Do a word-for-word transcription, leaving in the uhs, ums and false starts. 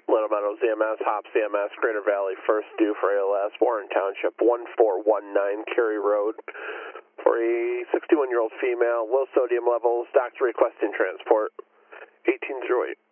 Little Meadows E M S, Hops E M S, Greater Valley, first due for A L S, Warren Township, one four one nine Cary Road, for a sixty-one-year-old female, low sodium levels, doctor requesting transport, eighteen oh eight.